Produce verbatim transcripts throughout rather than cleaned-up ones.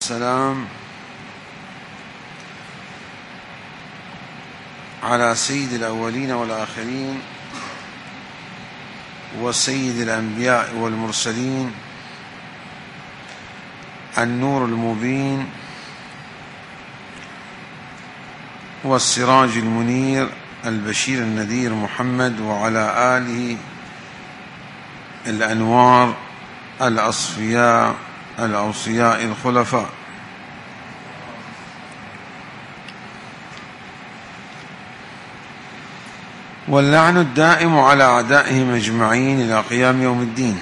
والسلام على سيد الأولين والآخرين وسيد الأنبياء والمرسلين، النور المبين والسراج المنير، البشير النذير، محمد وعلى آله الأنوار الأصفياء الأوصياء الخلفاء. واللعن الدائم على أعدائهم أجمعين إلى قيام يوم الدين.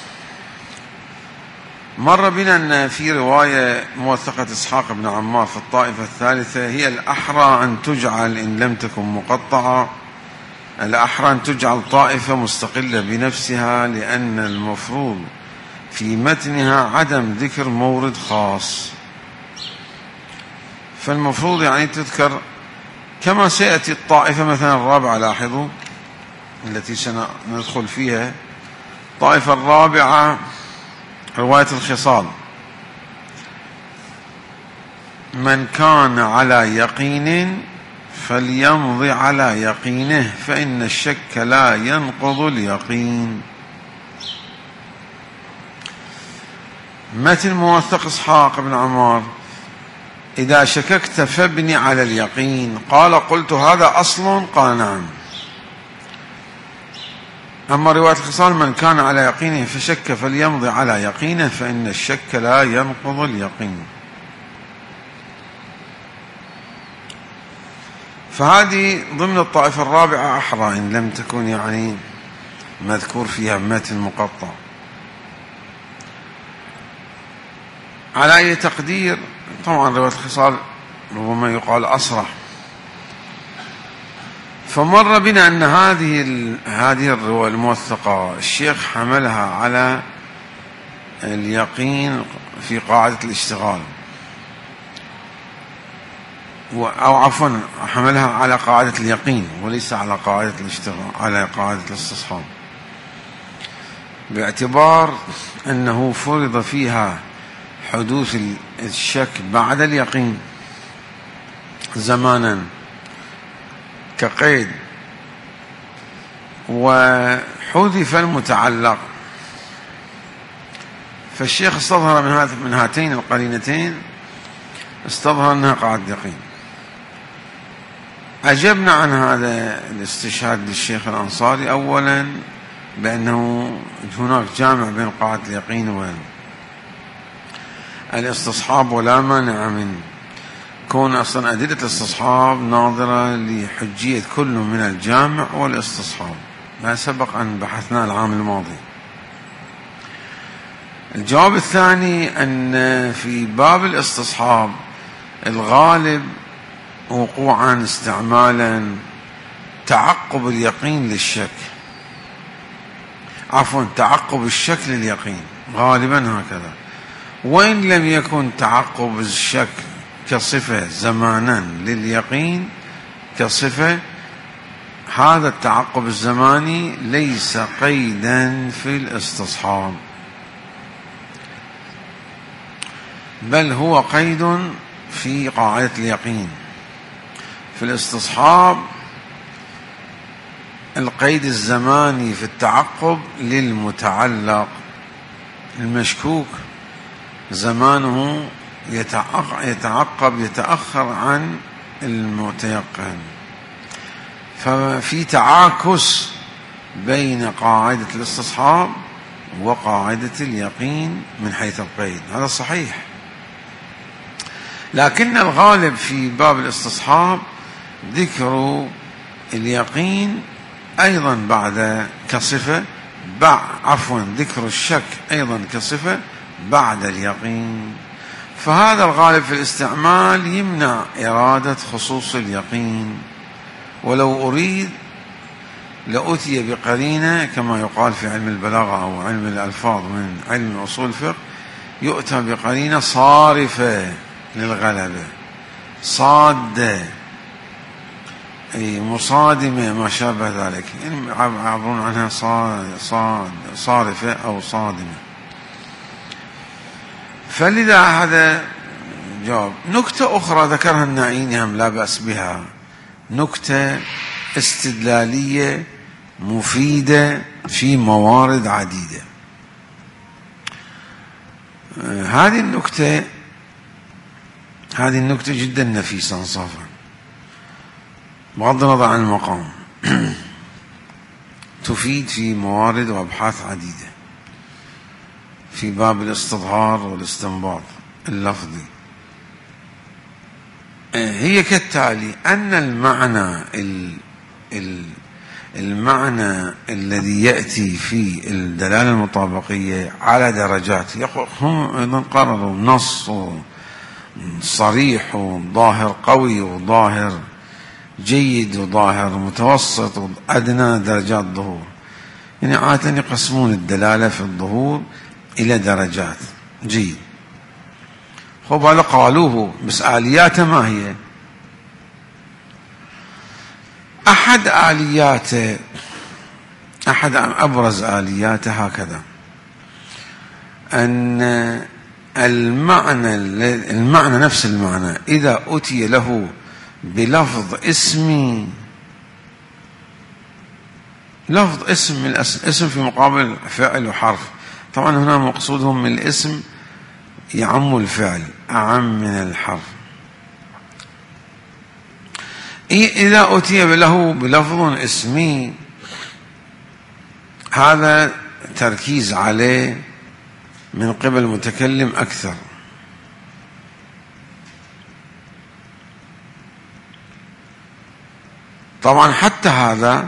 مر بنا أن في رواية موثقة إسحاق بن عمار في الطائفة الثالثة: هي الأحرى أن تجعل إن لم تكن مقطعة، الأحرى أن تجعل طائفة مستقلة بنفسها، لأن المفروض في متنها عدم ذكر مورد خاص. فالمفروض يعني تذكر كما سيأتي الطائفة مثلا الرابعة، لاحظوا التي سندخل فيها، الطائفة الرابعة رواية الخصال: من كان على يقين فليمضي على يقينه فإن الشك لا ينقض اليقين. متن موثق إسحاق بن عمار: إذا شككت فابني على اليقين. قال: قلت هذا أصل؟ قال: نعم. أما رواية الخصال: من كان على يقينه فشك فليمضي على يقينه فإن الشك لا ينقض اليقين. فهذه ضمن الطائفة الرابعة أحرى إن لم تكن يعني مذكور فيها متن مقطع. على أي تقدير، طبعا رواية الخصال ربما يقال أصرح. فمر بنا أن هذه هذه الرواية الموثقة الشيخ حملها على اليقين في قاعدة الاشتغال، أو عفوا حملها على قاعدة اليقين وليس على قاعدة الاشتغال، على قاعدة الاستصحاب، باعتبار أنه فرض فيها حدوث الشك بعد اليقين زمانا كقيد، وحذف المتعلق. فالشيخ استظهر من هاتين القرينتين، استظهر أنها قاعدة يقين. أجبنا عن هذا الاستشهاد للشيخ الأنصاري أولا بأنه هناك جامع بين قاعدة اليقين والاستصحاب، ولا مانع من كون أصلا أدلة الاستصحاب ناظرة لحجية كل من الجامع والاستصحاب، ما سبق أن بحثنا العام الماضي. الجواب الثاني أن في باب الاستصحاب الغالب وقوعا استعمالا تعقب اليقين للشك، عفوا تعقب الشك لليقين، غالبا هكذا. وإن لم يكن تعقب الشك كصفة زمانا لليقين كصفة، هذا التعقب الزماني ليس قيدا في الاستصحاب، بل هو قيد في قاعدة اليقين. في الاستصحاب القيد الزماني في التعقب للمتعلق، المشكوك زمانه يتعقب يتأخر عن المتيقن. ففي تعاكس بين قاعدة الاستصحاب وقاعدة اليقين من حيث القيد، هذا صحيح. لكن الغالب في باب الاستصحاب ذكر اليقين أيضا بعد كصفة، عفوا ذكر الشك أيضا كصفة بعد اليقين. فهذا الغالب في الاستعمال يمنع إرادة خصوص اليقين، ولو أريد لأتي بقرينة كما يقال في علم البلاغة أو علم الألفاظ من علم أصول الفقه، يؤتى بقرينة صارفة للغلبة، صادة، أي مصادمة ما شابه ذلك، يعني يعبرون عنها صاد صارفة أو صادمة. فلذا هذا جواب. نكتة أخرى ذكرها النعيني هم لا بأس بها، نكتة استدلالية مفيدة في موارد عديدة. هذه النكتة هذه النكتة جدا نفيسة انصافا بغض النظر عن المقام تفيد في موارد وأبحاث عديدة في باب الاستظهار والاستنباط اللفظي. هي كالتالي: أن المعنى المعنى الذي يأتي في الدلالة المطابقية على درجات. هم أيضا قرروا نص صريح وظاهر قوي وظاهر جيد وظاهر متوسط وأدنى درجات ظهور. يعني عادة يقسمون الدلالة في الظهور إلى درجات. جيد. خب هذا قالوه، بس آلياته ما هي؟ أحد آلياته أحد أبرز آلياته هكذا: أن المعنى المعنى نفس المعنى إذا أتي له بلفظ اسمي، لفظ اسم من اسم في مقابل فعل وحرف. طبعا هنا مقصودهم من الاسم يعم الفعل أعم من الحرف. إذا أتي له بلفظ اسمي هذا تركيز عليه من قبل المتكلم أكثر. طبعا حتى هذا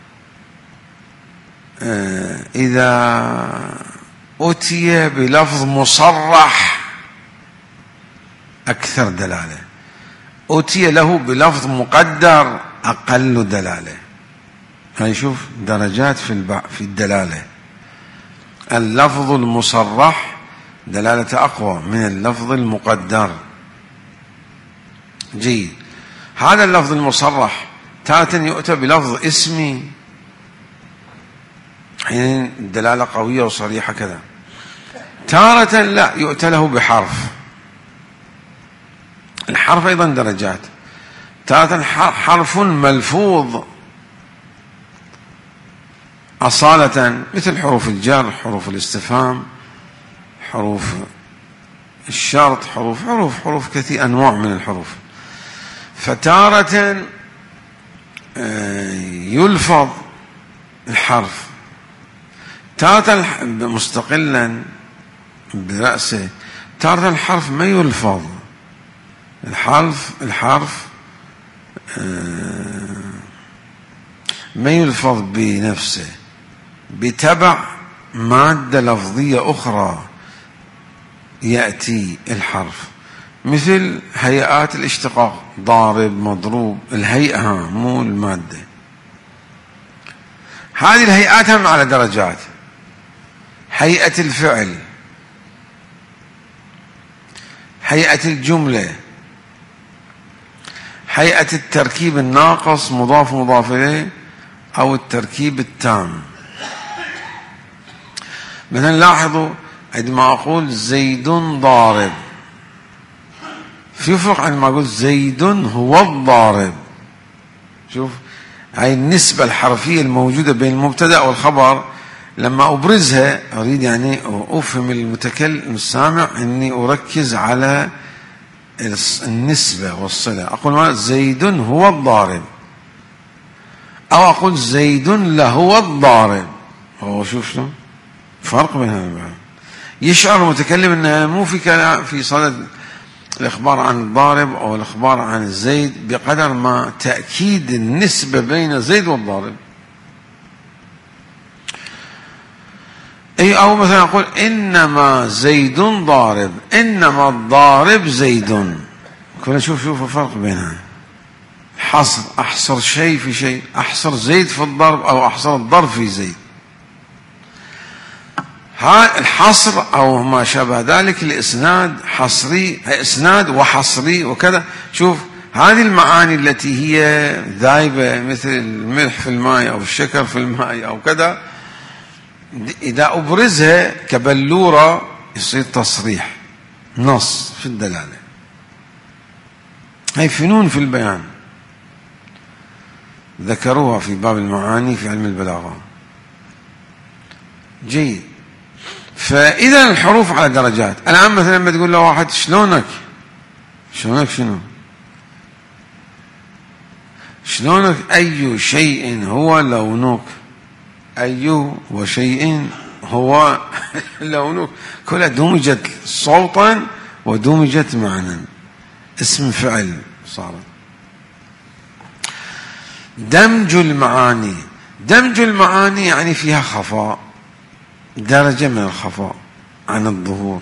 إذا أتي بلفظ مصرح أكثر دلالة، أتي له بلفظ مقدر أقل دلالة. هاي شوف درجات في في الدلالة. اللفظ المصرح دلالة أقوى من اللفظ المقدر. جيد. هذا اللفظ المصرح تارة يؤتى بلفظ اسمي، حين الدلالة قوية وصريحة كذا. تارة لا، يؤتى له بحرف. الحرف أيضا درجات. تارة حرف ملفوظ أصالة مثل حروف الجر، حروف الاستفهام، حروف الشرط، حروف حروف حروف كثير أنواع من الحروف. فتارة يلفظ الحرف، تارة مستقلا برأسه، تارة الحرف ما يلفظ. الحرف الحرف ما يلفظ بنفسه، بتبع مادة لفظية أخرى يأتي الحرف، مثل هيئات الاشتقاق، ضارب، مضروب. الهيئة مو المادة. هذه الهيئات هم على درجات. هيئة الفعل، هيئة الجملة، هيئة التركيب الناقص مضاف مضاف إليه، أو التركيب التام. مثلا لاحظوا عندما أقول زيد ضارب، في فرق عندما أقول زيد هو الضارب. شوف هاي النسبة الحرفية الموجودة بين المبتدأ والخبر، لما أبرزها أريد يعني أفهم المتكلم السامع أني أركز على النسبة والصلة. أقول زيد هو الضارب، أو أقول زيد لهو الضارب. هو شوف شلون فرق بين هذا. يشعر المتكلم أنه مو في كلام في صدد الإخبار عن الضارب أو الإخبار عن الزيد بقدر ما تأكيد النسبة بين زيد والضارب. أي أو مثلا أقول إنما زيد ضارب، إنما الضارب زيد. كنا شوف شوف الفرق بينها. حصر، أحصر شيء في شيء، أحصر زيد في الضرب أو أحصر الضرب في زيد. ها الحصر أو ما شابه ذلك. الإسناد حصري، إسناد وحصري وكذا. شوف هذه المعاني التي هي ذايبة مثل الملح في الماء أو الشكر في الماء أو كذا، إذا أبرزها كبلورة يصير تصريح، نص في الدلالة. هي فنون في البيان ذكروها في باب المعاني في علم البلاغة. جيد. فإذا الحروف على درجات. الآن مثلا لما تقول له واحد شلونك شلونك شنو شلونك أي شيء هو لونك، أي وشيء هو لونك، كلها دمجت صوتا ودمجت معنى، اسم فعل صارت. دمج المعاني، دمج المعاني يعني فيها خفاء، درجة من الخفاء عن الظهور.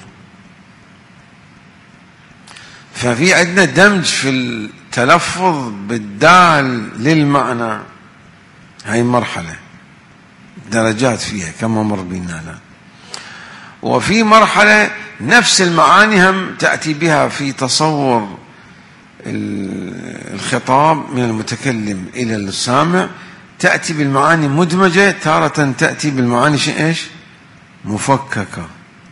ففي عندنا دمج في التلفظ بالدال للمعنى، هاي مرحلة درجات فيها كما مر بنا الآن. وفي مرحلة نفس المعاني هم تأتي بها في تصور الخطاب من المتكلم إلى السامع، تأتي بالمعاني مدمجة، تارة تأتي بالمعاني إيش مفككة.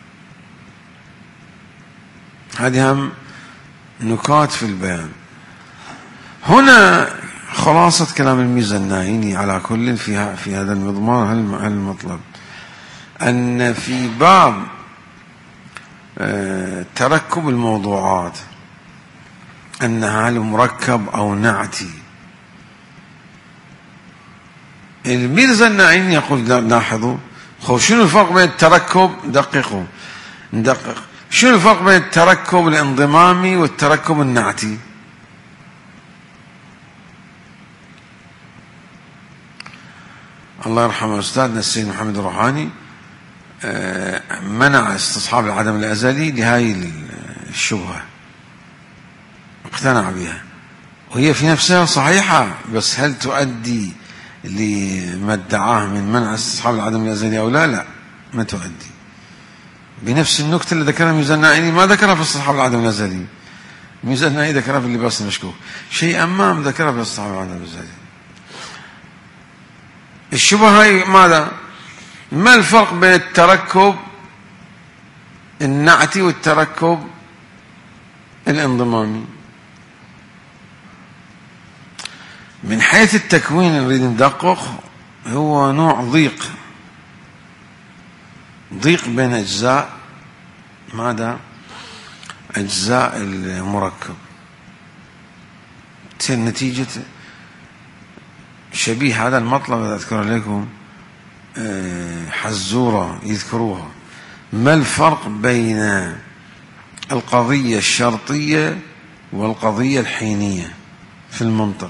هذه هم نكات في البيان. هنا خلاصة كلام الميزة النايني على كل في في هذا المضمار المطلب، أن في باب تركب الموضوعات أنها هل مركب أو نعتي. الميزة النايني يقول لاحظوا خو شنو الفرق بين التركب، دققوا ندقق شنو الفرق بين التركب الانضمامي والتركب النعتي. الله يرحمه أستاذنا السيد محمد الروحاني منع استصحاب العدم الأزلي لهاي الشبهة، اقتنع بها وهي في نفسها صحيحة، بس هل تؤدي لما ادعاه من منع استصحاب العدم الأزلي أو لا؟ لا، ما تؤدي. بنفس النكتة اللي ذكرها ميزان الناعيني ما ذكرها في استصحاب العدم الأزلي، ميزان الناعيني ذكرها في اللباس المشكوك، شيء أمام ذكرها في استصحاب العدم الأزلي. الشبهة هاي ماذا؟ ما الفرق بين التركب النعتي والتركب الانضمامي؟ من حيث التكوين نريد ندقق، هو نوع ضيق ضيق بين أجزاء ماذا؟ أجزاء المركب، تصير نتيجة شبيه هذا المطلب أذكر لكم حزورة يذكروها. ما الفرق بين القضية الشرطية والقضية الحينية في المنطق؟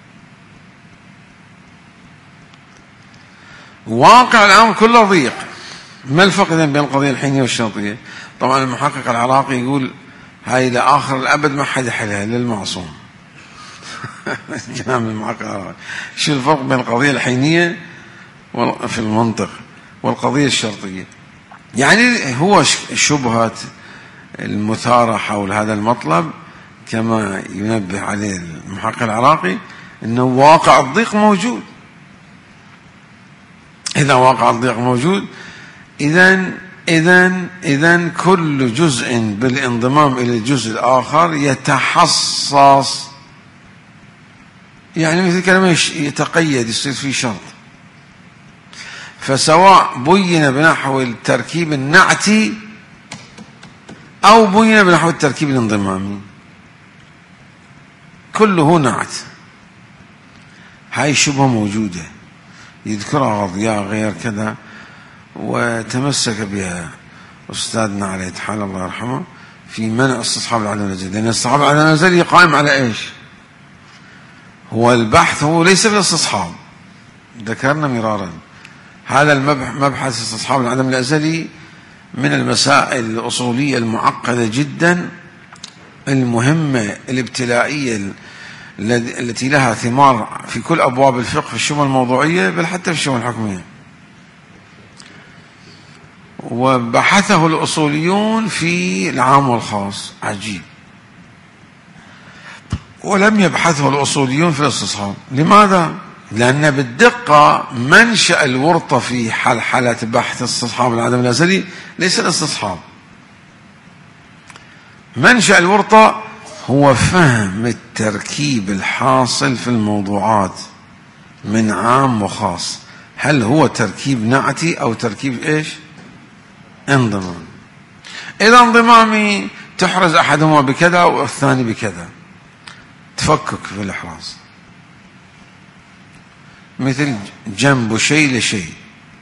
واقع الأمر كله ضيق. ما الفرق بين القضية الحينية والشرطية؟ طبعا المحقق العراقي يقول هاي لآخر الأبد ما حد يحلها للمعصوم. كلام المحقق العراقي. شو الفرق بين القضية الحينية في المنطق والقضية الشرطية؟ يعني هو شبهة المثارة حول هذا المطلب كما ينبه عليه المحقق العراقي أنه واقع الضيق موجود. إذا واقع الضيق موجود، إذن إذن إذن كل جزء بالانضمام إلى الجزء الآخر يتحصص، يعني مثل كلمة يتقيد، يصير فيه شرط. فسواء بين بنحو التركيب النعتي أو بين بنحو التركيب الانضمامي، كله نعت. هاي الشبهة موجودة يذكرها غضياء غير كذا، وتمسك بها أستاذنا عليه حال الله يرحمه في منع استصحاب العدم الأزلي، لأن استصحاب العدم الأزلي قائم على إيش؟ هو البحث هو ليس بالاستصحاب، ذكرنا مرارا هذا المبحث استصحاب العدم الأزلي من المسائل الأصولية المعقدة جدا المهمة الابتلائية التي لها ثمار في كل أبواب الفقه في الشؤون الموضوعية بل حتى في الشؤون الحكمية. وبحثه الأصوليون في العام والخاص، عجيب. ولم يبحثه الأصوليون في الاستصحاب. لماذا؟ لأن بالدقة منشأ الورطة في حلحلة بحث استصحاب العدم الأزلي ليس الاستصحاب. منشأ الورطة هو فهم التركيب الحاصل في الموضوعات من عام وخاص. هل هو تركيب نعتي أو تركيب إيش؟ انضمام. إذا انضمامي تحرز أحدهما بكذا والثاني بكذا، تفكك في الإحراز، مثل جنب شيء لشيء.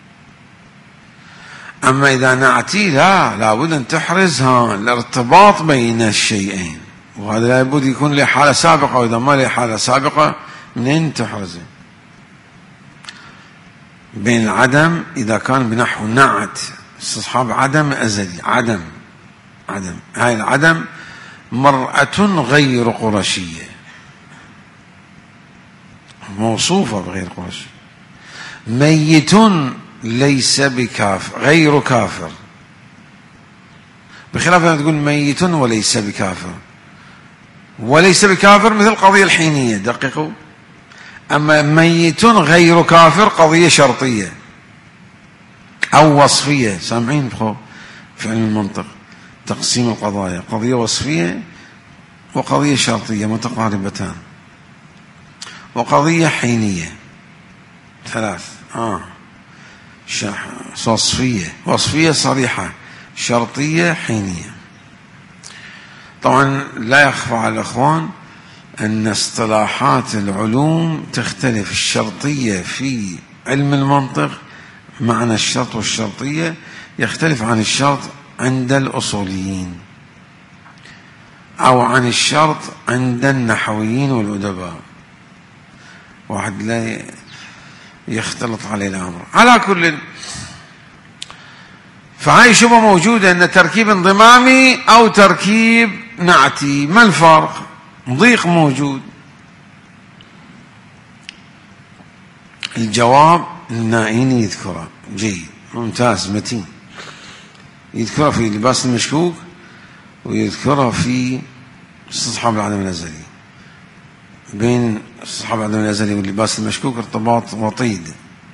أما إذا نعتي لا، لابد أن تحرز ها الارتباط بين الشيئين، وهذا لابد يكون له حالة سابقة، وإذا ما له حالة سابقة منين تحرزه؟ بين العدم إذا كان بنحو نعت استصحاب عدم أزلي، عدم عدم هاي العدم مرأة غير قرشية، موصوفة بغير قرش. ميت ليس بكافر، غير كافر، بخلاف أن تقول ميت وليس بكافر. وليس بكافر مثل قضية الحينية، دققوا. أما ميت غير كافر قضية شرطية أو وصفية. سامعين بخو في علم المنطق تقسيم القضايا، قضية وصفية وقضية شرطية متقاربتان، وقضية حينية، ثلاث آه وصفية وصفية صريحة، شرطية، حينية. طبعا لا يخفى على الأخوان أن اصطلاحات العلوم تختلف. الشرطية في علم المنطق معنى الشرط والشرطية يختلف عن الشرط عند الأصوليين أو عن الشرط عند النحويين والأدباء، واحد لا يختلط عليه الأمر. على كل، فهاي شبه موجودة أن تركيب انضمامي أو تركيب نعتي. ما الفرق؟ ضيق موجود. الجواب النائيني يذكره، جيد ممتاز متين، يذكره في لباس المشكوك ويذكره في استصحاب العدم الأزلي. بين استصحاب العدم الأزلي واللباس المشكوك ارتباط وطيد.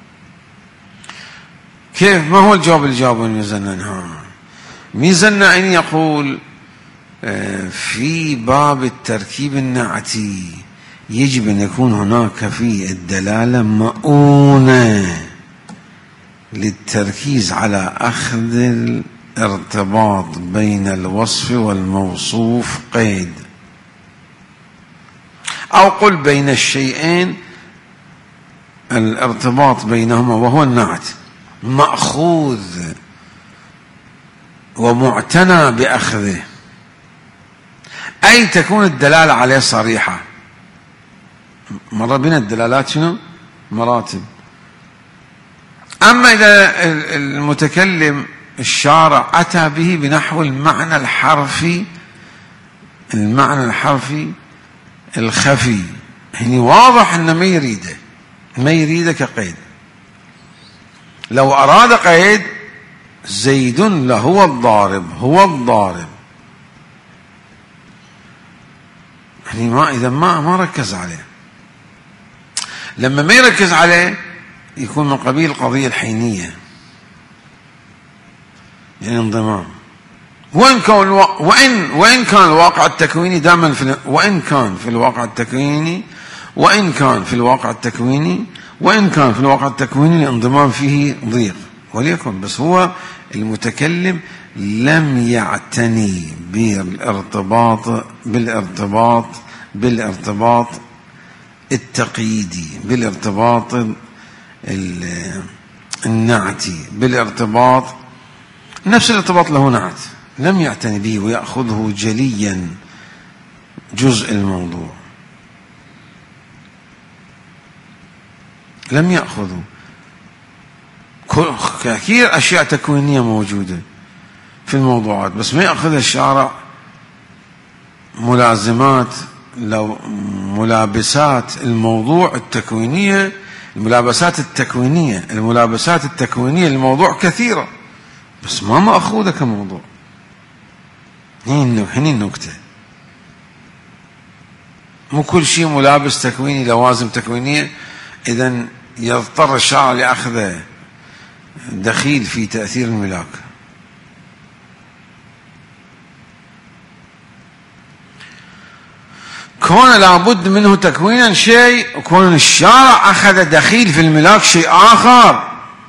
كيف؟ ما هو الجواب اللي جاوبه الميزان؟ ها ميزان النائيني يقول في باب التركيب النعتي يجب أن يكون هناك في الدلالة مؤونة للتركيز على أخذ الارتباط بين الوصف والموصوف قيد، أو قل بين الشيئين الارتباط بينهما وهو النعت مأخوذ ومعتنى بأخذه، أي تكون الدلالة عليه صريحة. مرة بين الدلالات شنو؟ مراتب. أما إذا المتكلم الشارع أتى به بنحو المعنى الحرفي، المعنى الحرفي الخفي، يعني واضح أنه ما يريده، ما يريده كقيد. لو أراد قيد زيد لهو الضارب، هو الضارب، يعني ما إذا ما ما ركز عليه. لما ما يركز عليه يكون من قبيل القضية الحينية، يعني انضمام. وإن كان وإن وإن كان الواقع التكويني دائما في وإن كان في الواقع التكويني وإن كان في الواقع التكويني وإن كان في الواقع التكويني الانضمام فيه ضيق، وليكن بس هو المتكلم لم يعتني بالارتباط بالارتباط بالارتباط التقييدي، بالارتباط النعتي، بالارتباط نفس الارتباط له نعت، لم يعتني به ويأخذه جليا جزء الموضوع، لم يأخذه. كثير أشياء تكوينية موجودة في الموضوعات بس ما يأخذها الشارع ملازمات لو ملابسات الموضوع التكوينية، الملابسات التكوينية الملابسات التكوينية للموضوع كثيرة بس ما مأخوذة كموضوع. هني النكتة، مو كل شيء ملابس تكويني لوازم تكوينية، إذن يضطر الشارع لأخذه دخيل في تأثير الملاك. كون لابد منه تكوينا شيء، وكون الشارع أخذ دخيل في الملاك شيء آخر.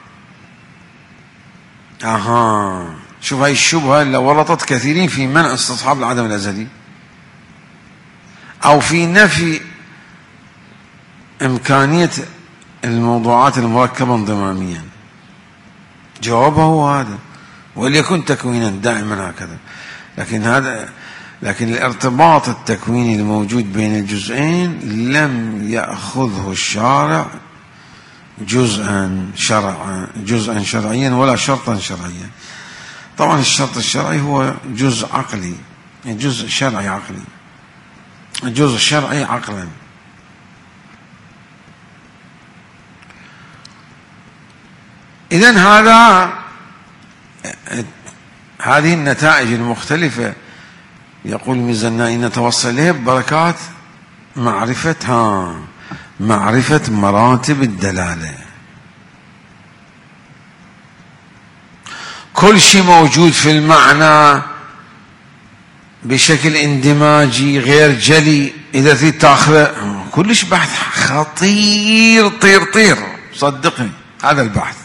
أها، شوف هاي الشبهة اللي ورطت كثيرين في منع استصحاب العدم الأزلي أو في نفي إمكانية الموضوعات المركبة انضماميا. جوابه هو هذا، وليكن تكوينا دائما هكذا. لكن هذا لكن الارتباط التكويني الموجود بين الجزئين لم يأخذه الشارع جزءا شرعا جزءا شرعيا ولا شرطا شرعيا. طبعا الشرط الشرعي هو جزء عقلي، جزء شرعي عقلي، الجزء الشرعي عقلا. إذن هذا هذه النتائج المختلفة يقول الميزانائي نتوصل إليه ببركات معرفة ها معرفة مراتب الدلالة. كل شيء موجود في المعنى بشكل اندماجي غير جلي، إذا تريد تاخذه كلش بحث خطير طير طير، صدقني هذا البحث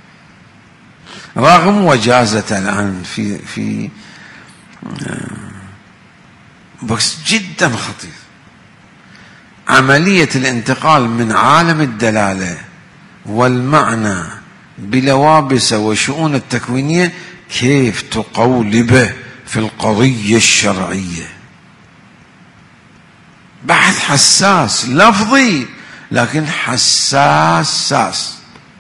رغم وجازة الآن في في بس جدا خطير. عملية الانتقال من عالم الدلالة والمعنى بلوابسه وشؤون التكوينية كيف تقولبه في القضية الشرعية. بحث حساس لفظي لكن حساس ساس.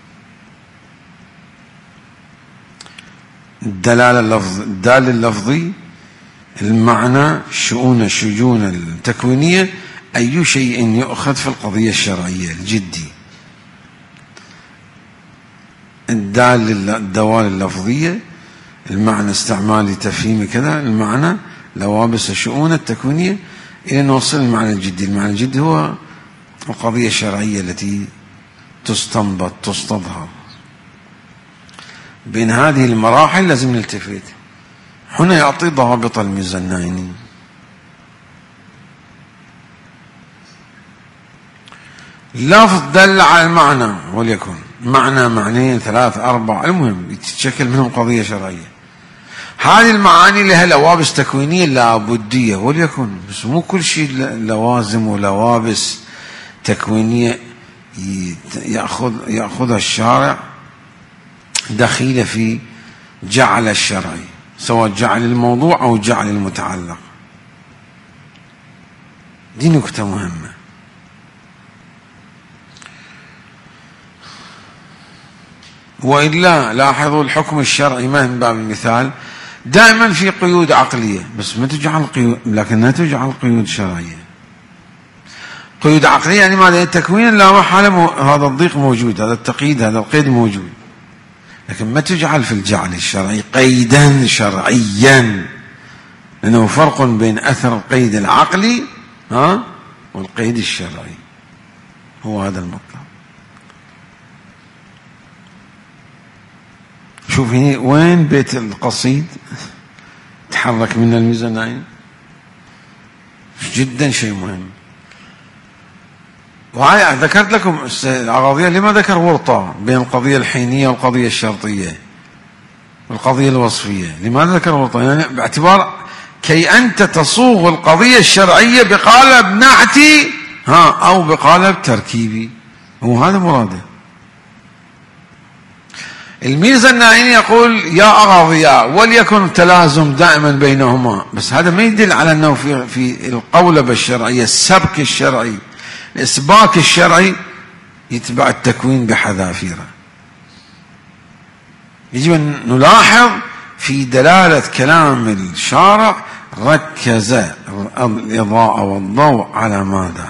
الدلالة اللفظ الدال اللفظي، المعنى، شؤون الشجون التكوينية، أي شيء يؤخذ في القضية الشرعية الجدي. الدال الدوال اللفظية، المعنى استعمالي تفهيمي كذا، المعنى لوابس الشؤون التكوينية، إلى نوصل المعنى الجدي. المعنى الجدي هو القضية الشرعية التي تستنبط تستظهر. بين هذه المراحل لازم نلتفت. هنا يعطي ضابط الميزانائي. لفظ دل على المعنى، وليكن معنى معنيين ثلاث أربع، المهم يتشكل منهم قضية شرعية. هذه المعاني لها لوابس تكوينية لابدية، وليكن بس مو كل شيء لوازم ولوابس تكوينية يأخذ يأخذها الشارع دخيلة في جعل الشرعي، سواء جعل الموضوع أو جعل المتعلق. دي نكتة مهمة. وإلا لاحظوا الحكم الشرعي ما من باب المثال دائما في قيود عقلية، بس ما تجعل قيود، لكنها تجعل قيود شرعية. قيود عقلية يعني ماذا؟ التكوين لا محالة هذا الضيق موجود، هذا التقييد، هذا القيد موجود، لكن ما تجعل في الجعل الشرعي قيدا شرعيا، لأنه فرق بين أثر القيد العقلي ها والقيد الشرعي. هو هذا المطلب. شوف هنا وين بيت القصيد تحرك من الميزانين، جدا شيء مهم. وهاي ذكرت لكم العراضية لما ذكر ورطة بين القضية الحينية والقضية الشرطية والقضية الوصفية. لماذا ذكر ورطة؟ يعني باعتبار كي أنت تصوغ القضية الشرعية بقالب نعتي ها أو بقالب تركيبي، وهذا مراده. الميزانائي يقول يا أغاضياء وليكن تلازم دائما بينهما، بس هذا ما يدل على أنه في في القولبة الشرعية السبك الشرعي الإسباك الشرعي يتبع التكوين بحذافيره. يجب أن نلاحظ في دلالة كلام الشارع ركز الإضاءة والضوء على ماذا؟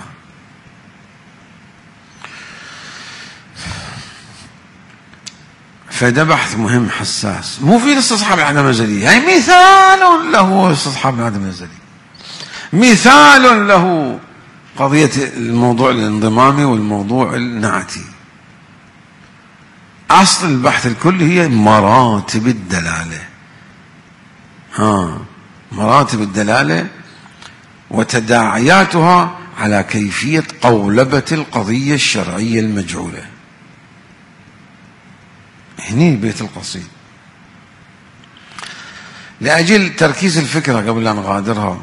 فده بحث مهم حساس، مو في استصحاب العدم الأزلي، هي مثال له استصحاب العدم الأزلي، مثال له قضية الموضوع الانضمامي والموضوع النعتي. أصل البحث الكل هي مراتب الدلالة. ها مراتب الدلالة وتداعياتها على كيفية قولبة القضية الشرعية المجعولة. هني بيت القصيد. لأجل تركيز الفكرة قبل أن نغادرها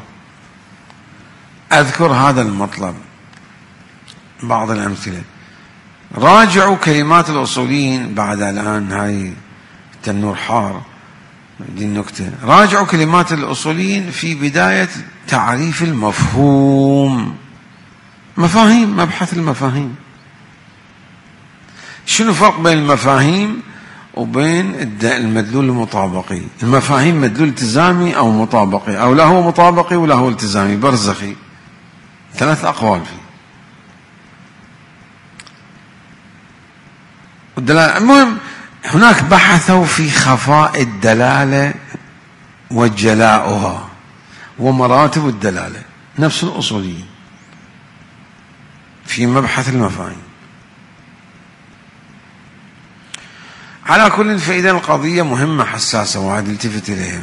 أذكر هذا المطلب بعض الأمثلة. راجعوا كلمات الأصوليين بعد الآن هاي التنور حار دي النكتة. راجعوا كلمات الأصوليين في بداية تعريف المفهوم. مفاهيم، مبحث المفاهيم. شنو الفرق بين المفاهيم وبين المدلول المطابقي؟ المفاهيم مدلول التزامي أو مطابقي، أو لا هو مطابقي ولا هو التزامي، برزخي، ثلاث أقوال فيه. والدلالة المهم هناك بحثوا في خفاء الدلالة وجلاؤها ومراتب الدلالة، نفس الأصوليين في مبحث المفاهيم. على كل، فإذا القضية مهمة حساسة وعاد التفت إليها،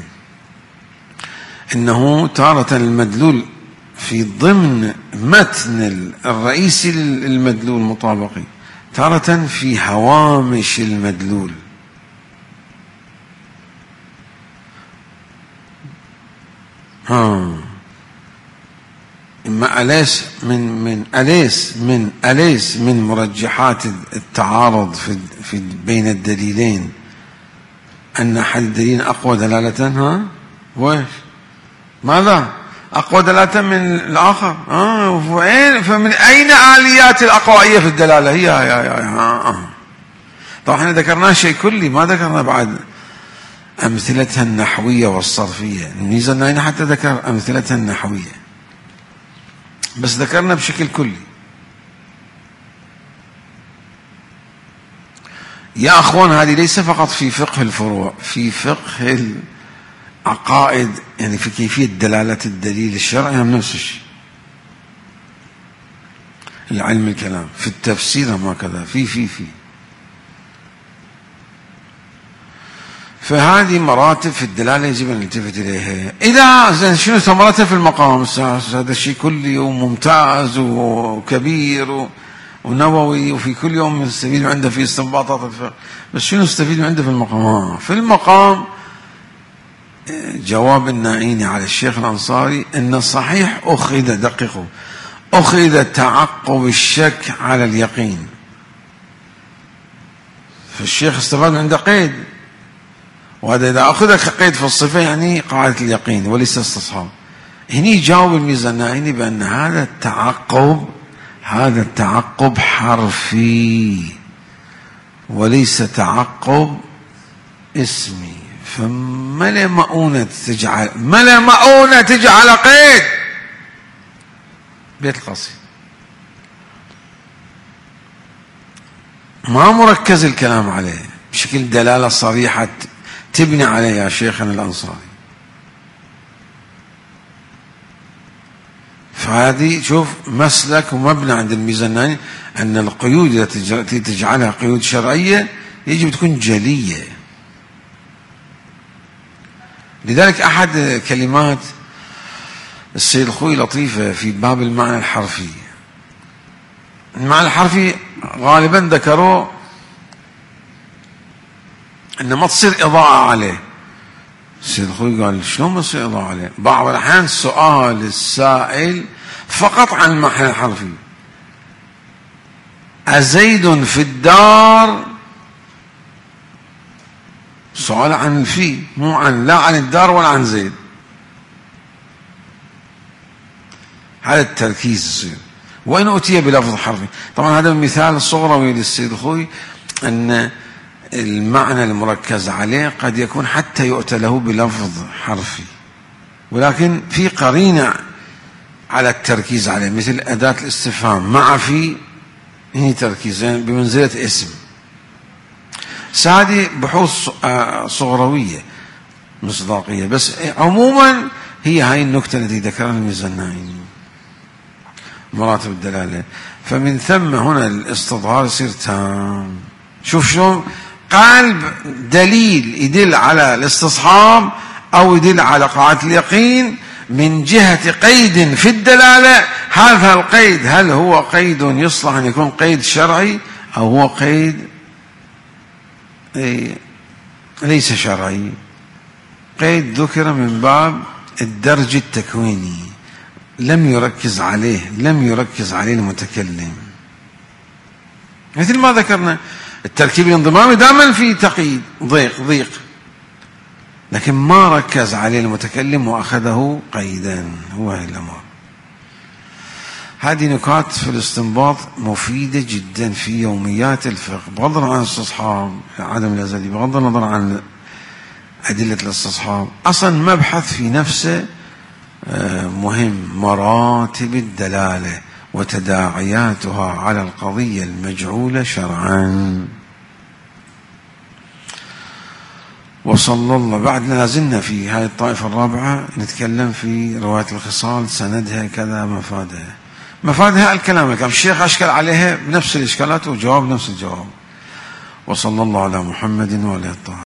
إنه تارة المدلول في ضمن متن الرئيسي للمدلول المطابقي، تارة في هوامش المدلول. ها إما أليس من من أليس من أليس من مرجحات التعارض في في بين الدليلين أن أحد الدليلين أقوى دلالة. ها وإيش ماذا أقوى دلالة من الآخر؟ آه فمن أين آليات الأقوائية في الدلالة؟ هي يا يا يا آه. طبعا احنا ذكرنا شيء كلي، ما ذكرنا بعد أمثلتها النحوية والصرفية. الميزة أننا حتى ذكر أمثلتها النحوية، بس ذكرنا بشكل كلي. يا أخوان، هذه ليس فقط في فقه الفروع، في فقه العقائد، يعني في كيفية دلالة الدليل الشرعي هم نفس الشيء. العلم الكلام في التفسير ما كذا في في في فهذه مراتب في الدلالة يجب أن نلتفت إليها. إذا شنو ثمرتها في المقام؟ هذا الشيء كلي وممتاز وكبير ونووي، وفي كل يوم نستفيد عنده في استنباطات الفقه، بس شنو نستفيد عنده في المقام؟ في المقام جواب النائيني على الشيخ الأنصاري أن الصحيح أخذ، دققوا، أخذ تعقب الشك على اليقين. فالشيخ استفاد من عنده قيد، وهذا إذا أخذ قيد في الصفة يعني قاعدة اليقين وليس استصحاب. هني جاوب الميزان النائيني بأن هذا التعقب هذا التعقب حرفي وليس تعقب اسمي. فما لا مؤونة تجعل ما لا مؤونة تجعل قيد بيت القصيد، ما مركز الكلام عليه بشكل دلالة صريحة تبني عليه يا شيخنا الأنصاري. فهذه شوف مسلك ومبنى عند الميزانين أن القيود التي تجعلها قيود شرعية يجب تكون جلية. لذلك أحد كلمات السيد الخوي لطيفة في باب المعنى الحرفي. المعنى الحرفي غالبا ذكروا أن ما تصير إضاءة عليه. السيد الخوي قال شلون ما تصير إضاءة عليه؟ بعض الأحيان سؤال السائل فقط عن المعنى الحرفي، أزيد في الدار؟ سؤال عن الفي، مو عن لا عن الدار ولا عن زيد. هذا التركيز يصير وإن أتي بلفظ حرفي. طبعا هذا المثال الصغروي للسيد الخوي أن المعنى المركز عليه قد يكون حتى يؤتى له بلفظ حرفي، ولكن في قرينة على التركيز عليه، مثل أداة الاستفهام مع في، هي تركيزين بمنزلة اسم. هذه بحوث صغروية مصداقية، بس عموما هي هاي النكتة التي ذكرها الميزانين، مراتب الدلالة. فمن ثم هنا الاستظهار يصير تام. شوف شلون قلب دليل يدل على الاستصحاب أو يدل على قاعدة اليقين من جهة قيد في الدلالة، هذا القيد هل هو قيد يصلح أن يكون قيد شرعي أو هو قيد ليس شرعي؟ قيد ذكر من باب الدرج التكويني، لم يركز عليه لم يركز عليه المتكلم، مثل ما ذكرنا التركيب الانضمامي دائما في تقييد ضيق ضيق، لكن ما ركز عليه المتكلم وأخذه قيدا. هو هذه الأمر. هذه نكات في الاستنباط مفيدة جدا في يوميات الفقه، بغض النظر عن الاستصحاب عدم الأزلي، بغض النظر عن أدلة الاستصحاب. أصلا مبحث في نفسه مهم، مراتب الدلالة وتداعياتها على القضية المجعولة شرعا. وصلى الله. بعد لازلنا في هذه الطائفة الرابعة نتكلم في رواية الخصال، سندها كذا، مفادها مفادها الكلام الكلام الشيخ أشكل عليها بنفس الإشكالات وجواب نفس الجواب. وصلى الله على محمد وعلى الطاهر.